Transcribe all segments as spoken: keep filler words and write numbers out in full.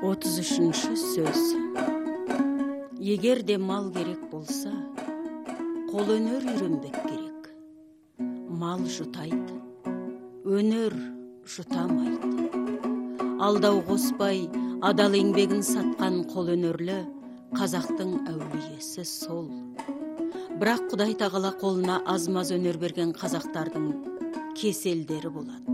отуз үшүнчү сөз. Егер де мал керек болса, қол өнер үйренбек керек. Мал жұтайды, өнер жұтамайды. Алдау қоспай, адал еңбегін сатқан қол өнерлі қазақтың әулиесі сол. Бірақ Құдай тағала қолына аз-маз өнер берген қазақтардың кеселдері болады.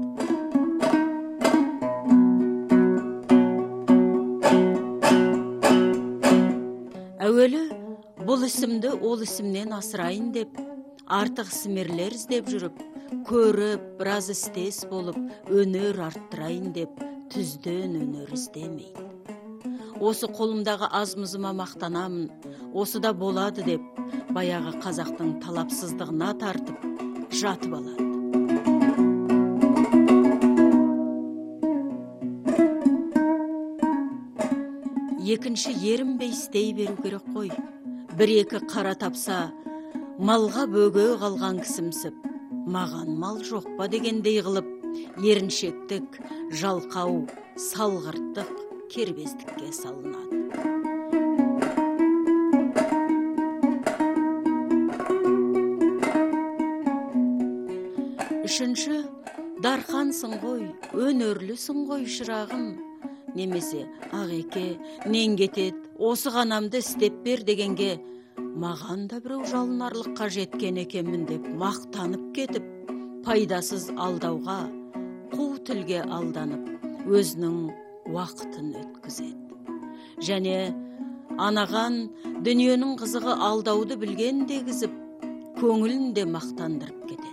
Әуелі бұл ісімді ол ісімнен асырайын деп, артық сімерлер іздеп жүріп, көріп, біраз істес болып, өнер арттырайын деп, түзден өнер іздемейді. Осы қолымдағы аз-мызыма мақтанамын, осы да болады деп, баяғы қазақтың талапсыздығына тартып, жатып алады. Екінші ерінбей істей беру керек қой. Бір-екі қара тапса, малға бөге қалған кісімсіп, маған мал жоқ па дегендей қылып, еріншектік, жалқау, салғырттық, кербездікке салынады. Үшінші, дархансың ғой, өнерлісің ғой шырағым. Немесе ағеке, нен кетет, осы ғанамды істеп бер дегенге, маған да біреу жалынарлыққа жеткен екенмін деп мақтанып кетіп, пайдасыз алдауға, қу тілге алданып, өзінің уақытын өткізеді. Және анаған дүниенің қызығы алдауды білген дегізіп, көңілін де мақтандырып кетеді.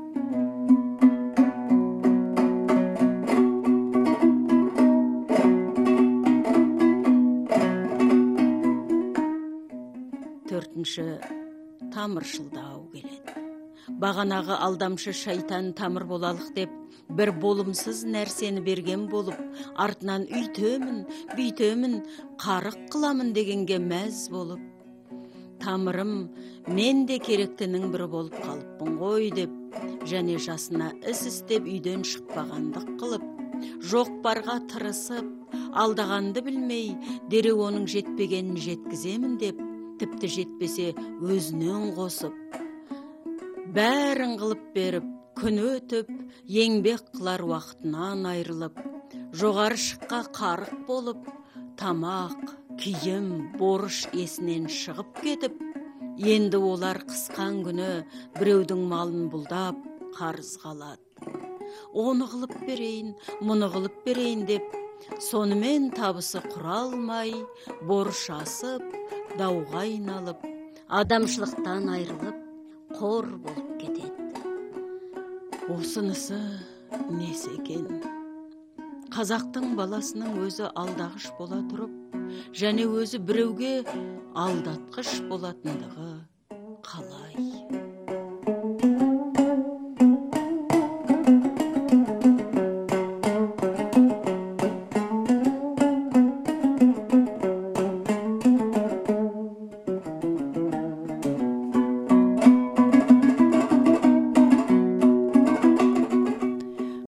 Төртінші, тамыршылдау келеді. Бағанағы алдамшы шайтан тамыр болалық деп, бір болымсыз нәрсені берген болып, артынан үйтемін, бүйтемін, қарық қыламын дегенге мәз болып, тамырым мен де керектінің бірі болып қалыппын ғой деп, және жасына іс істеп үйден шықпағандық қылып, жоқ барға тырысып, алдағанды білмей, дереу оның жетпегенін жеткіземін деп, тіпті жетпесе өзінен қосып, бәрін қылып беріп, күн өтіп, еңбек қылар уақытынан айрылып, жоғары шыққа қарық болып, тамақ, киім, борыш есінен шығып кетіп, енді олар қысқан күні біреудің малын бұлдап, қарыз қалады. Оны қылып берейін, мұны қылып берейін деп, сонымен табысы құра алмай, борыш асып, дауға айналып, адамшылықтан айрылып, қор болып кетеді. Осынысы несі екен? Қазақтың баласының өзі алдағыш бола тұрып, және өзі біреуге алдатқыш болатындығы қалай?